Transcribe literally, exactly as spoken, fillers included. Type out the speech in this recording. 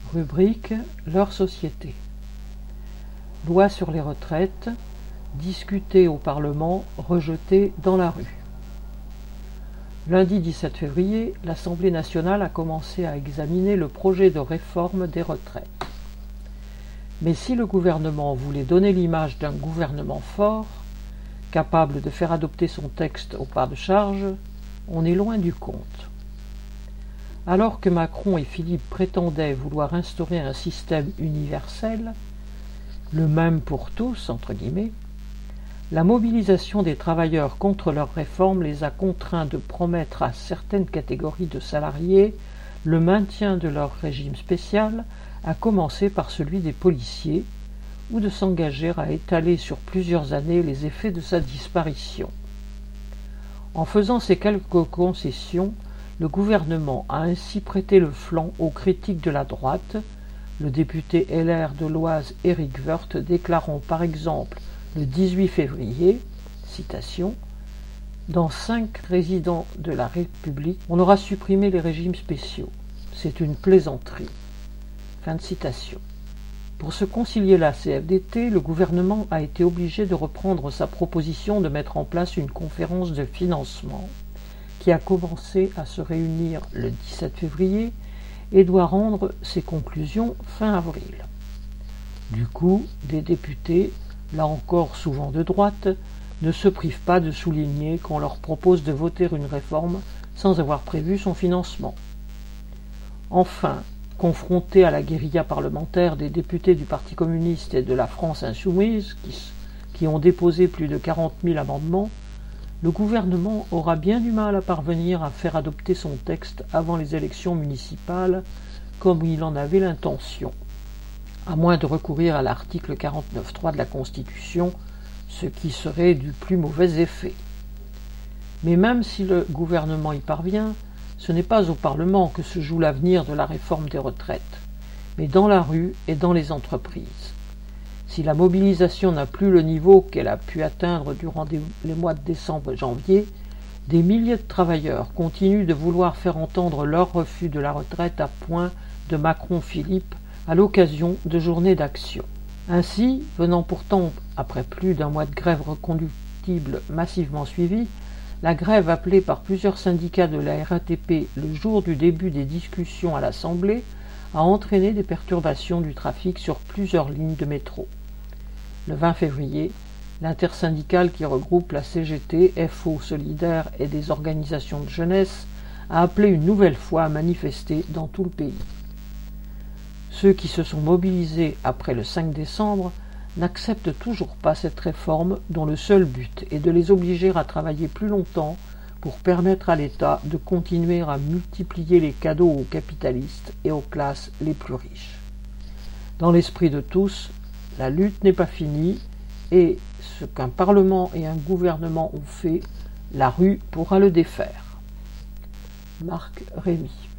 Rubrique « Leur société ». Loi sur les retraites, discutée au Parlement, rejetée dans la rue. Lundi dix-sept février, l'Assemblée nationale a commencé à examiner le projet de réforme des retraites. Mais si le gouvernement voulait donner l'image d'un gouvernement fort, capable de faire adopter son texte au pas de charge, on est loin du compte. Alors que Macron et Philippe prétendaient vouloir instaurer un système universel, le même pour tous, entre guillemets, la mobilisation des travailleurs contre leur réforme les a contraints de promettre à certaines catégories de salariés le maintien de leur régime spécial, à commencer par celui des policiers, ou de s'engager à étaler sur plusieurs années les effets de sa disparition. En faisant ces quelques concessions, le gouvernement a ainsi prêté le flanc aux critiques de la droite, le député L R de l'Oise Éric Woerth déclarant par exemple le dix-huit février, citation, « Dans cinq résidents de la République, on aura supprimé les régimes spéciaux. C'est une plaisanterie. » Fin de citation. Pour se concilier la C F D T, le gouvernement a été obligé de reprendre sa proposition de mettre en place une conférence de financement qui a commencé à se réunir le dix-sept février et doit rendre ses conclusions fin avril. Du coup, des députés, là encore souvent de droite, ne se privent pas de souligner qu'on leur propose de voter une réforme sans avoir prévu son financement. Enfin, confrontés à la guérilla parlementaire des députés du Parti communiste et de la France insoumise, qui, qui ont déposé plus de quarante mille amendements, le gouvernement aura bien du mal à parvenir à faire adopter son texte avant les élections municipales, comme il en avait l'intention, à moins de recourir à l'article quarante-neuf point trois de la Constitution, ce qui serait du plus mauvais effet. Mais même si le gouvernement y parvient, ce n'est pas au Parlement que se joue l'avenir de la réforme des retraites, mais dans la rue et dans les entreprises. Si la mobilisation n'a plus le niveau qu'elle a pu atteindre durant les mois de décembre et janvier, des milliers de travailleurs continuent de vouloir faire entendre leur refus de la retraite à point de Macron-Philippe à l'occasion de journées d'action. Ainsi, venant pourtant après plus d'un mois de grève reconductible massivement suivie, la grève appelée par plusieurs syndicats de la R A T P le jour du début des discussions à l'Assemblée a entraîné des perturbations du trafic sur plusieurs lignes de métro. Le vingt février, l'intersyndicale qui regroupe la C G T, F O Solidaire et des organisations de jeunesse a appelé une nouvelle fois à manifester dans tout le pays. Ceux qui se sont mobilisés après le cinq décembre n'acceptent toujours pas cette réforme dont le seul but est de les obliger à travailler plus longtemps pour permettre à l'État de continuer à multiplier les cadeaux aux capitalistes et aux classes les plus riches. Dans l'esprit de tous, la lutte n'est pas finie et ce qu'un Parlement et un gouvernement ont fait, la rue pourra le défaire. Marc Rémy.